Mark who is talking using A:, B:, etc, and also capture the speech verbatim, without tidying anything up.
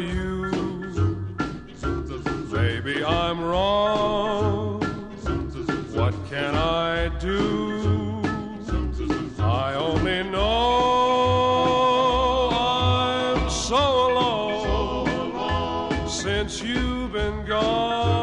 A: you. Maybe I'm wrong. What can I do? I only know I'm so alone since you've been gone.